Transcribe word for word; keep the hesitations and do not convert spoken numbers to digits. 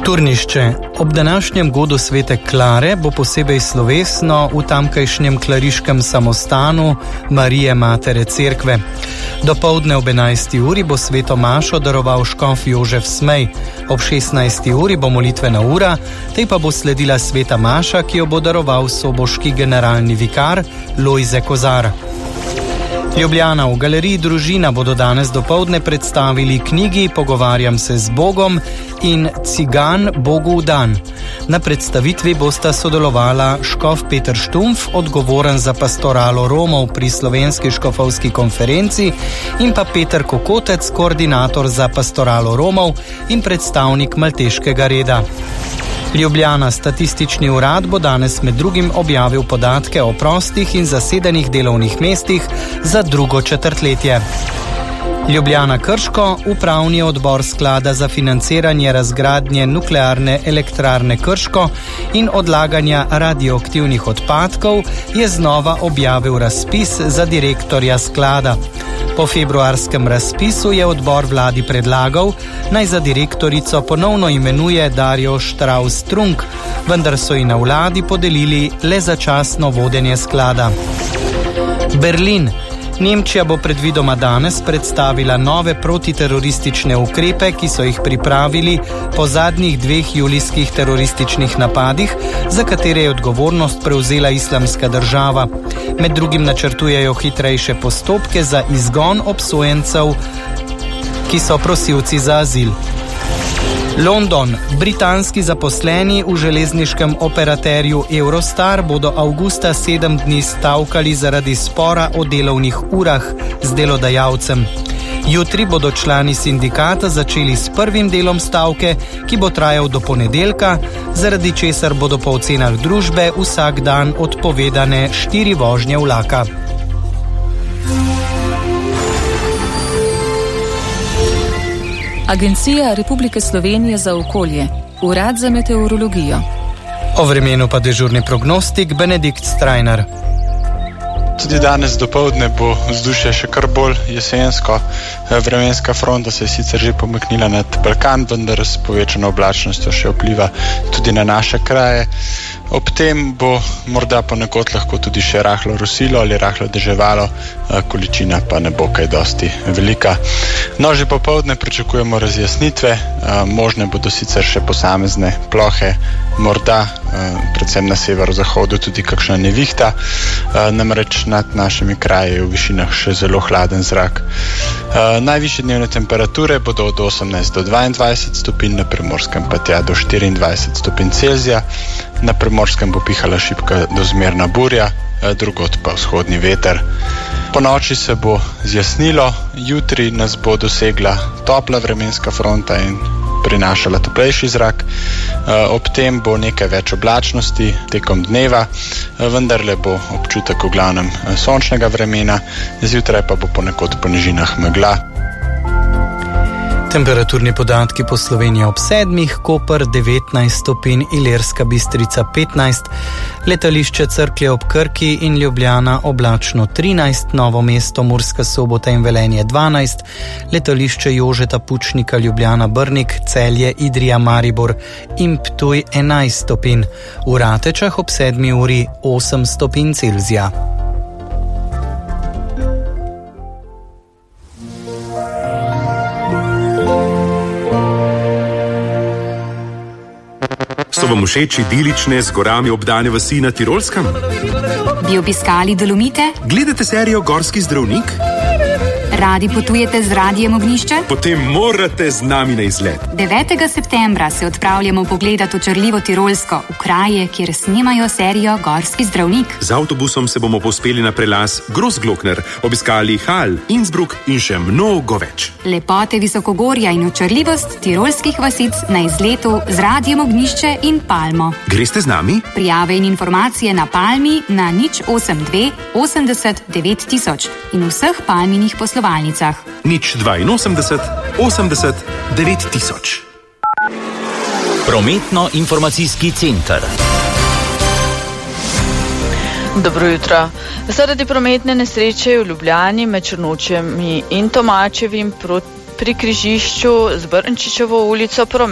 Turnišče. Ob današnjem godu svete Klare bo posebej slovesno v tamkajšnjem klariškem samostanu Marije Matere Cerkve. Dopoldne ob enajsti uri bo sveto mašo daroval škof Jožef Smej. Ob šestnajsti uri bo molitvena ura, tej pa bo sledila sveta maša, ki jo bo daroval soboški generalni vikar Lojze Kozar. Ljubljana. V galeriji Družina bodo danes dopoldne predstavili knjigi Pogovarjam se z Bogom in Cigan Bogu v dan. Na predstavitvi bosta sodelovala škof Peter Štumpf, odgovoren za pastoralo Romov pri Slovenski škofovski konferenci, in pa Peter Kokotec, koordinator za pastoralo Romov in predstavnik Malteškega reda. Ljubljana. Statistični urad bo danes med drugim objavil podatke o prostih in zasedenih delovnih mestih za drugo četrtletje. Ljubljana. Krško. Upravni odbor sklada za financiranje razgradnje nuklearne elektrarne Krško in odlaganja radioaktivnih odpadkov je znova objavil razpis za direktorja sklada. Po februarskem razpisu je odbor vladi predlagal, naj za direktorico ponovno imenuje Darjo Štravs-Trunk, vendar so ji na vladi podelili le začasno vodenje sklada. Berlin. Nemčija bo predvidoma danes predstavila nove protiteroristične ukrepe, ki so jih pripravili po zadnjih dveh julijskih terorističnih napadih, za katere je odgovornost prevzela Islamska država. Med drugim načrtujejo hitrejše postopke za izgon obsojencev, ki so prosilci za azil. London. Britanski zaposleni v železniškem operaterju Eurostar bodo avgusta sedem dni stavkali zaradi spora o delovnih urah z delodajalcem. Jutri bodo člani sindikata začeli s prvim delom stavke, ki bo trajal do ponedeljka, zaradi česar bodo po ocenah družbe vsak dan odpovedane štiri vožnje vlaka. Agencija Republike Slovenije za okolje, Urad za meteorologijo. O vremenu pa dežurni prognostik Benedikt Strajnar. Tudi danes dopoldne bo vzdušje še kar bolj jesensko. Vremenska fronta se je sicer že pomaknila nad Balkan, vendar s povečano oblačnostjo še vpliva tudi na naše kraje. Ob tem bo morda ponekod lahko tudi še rahlo rosilo ali rahlo deževalo, količina pa ne bo kaj dosti velika. No, že popoldne pričakujemo razjasnitve, možne bodo sicer še posamezne plohe, morda predvsem na severozahodu tudi kakšna nevihta, namreč nad našimi kraji v višinah še zelo hladen zrak. Najvišje dnevne temperature bodo od osemnajst do dvaindvajset stopinj, na Primorskem pa tja do štiriindvajset stopinj Celzija. Na Primorskem bo pihala šibka do zmerna burja, drugod pa vzhodni veter. Po noči se bo zjasnilo, jutri nas bo dosegla topla vremenska fronta in prinašala toplejši zrak. Ob tem bo nekaj več oblačnosti tekom dneva, vendarle bo občutek v glavnem sončnega vremena, zjutraj pa bo ponekod po nižinah megla. Temperaturni podatki po Sloveniji ob sedmih, Koper devetnajst stopinj, Ilirska Bistrica petnajst, letališče Cerklje ob Krki in Ljubljana oblačno trinajst, Novo mesto, Murska Sobota in Velenje dvanajst, letališče Jožeta Pučnika Ljubljana Brnik, Celje, Idrija, Maribor in Ptuj enajst stopinj, v Ratečah ob sedmi uri osem stopinj Celzija. So vam všeč idilične z gorami obdane vasi na Tirolskem? Bi obiskali Dolomite? Gledate serijo Gorski zdravnik? Radi potujete z Radijem Ognjišče? Potem morate z nami na izlet. devetega septembra se odpravljamo pogledat očarljivo Tirolsko, v kraje, kjer snemajo serijo Gorski zdravnik. Z avtobusom se bomo povzpeli na prelaz Großglockner, obiskali Hal, Innsbruck in še mnogo več. Lepote visokogorja in očarljivost tirolskih vasic na izletu z Radijem Ognjišče in Palmo. Greste z nami? Prijave in informacije na Palmi na nič osem dve osemdeset devet tisoč in vseh Palminih poslovanjicah. nič dvainosemdeset osemdeset devet tisoč. Prometno-informacijski center. Dobro jutro. Zaradi prometne nesreče v Ljubljani med Črnučem in Tomačevim pri križišču z Brnčičevo ulico promet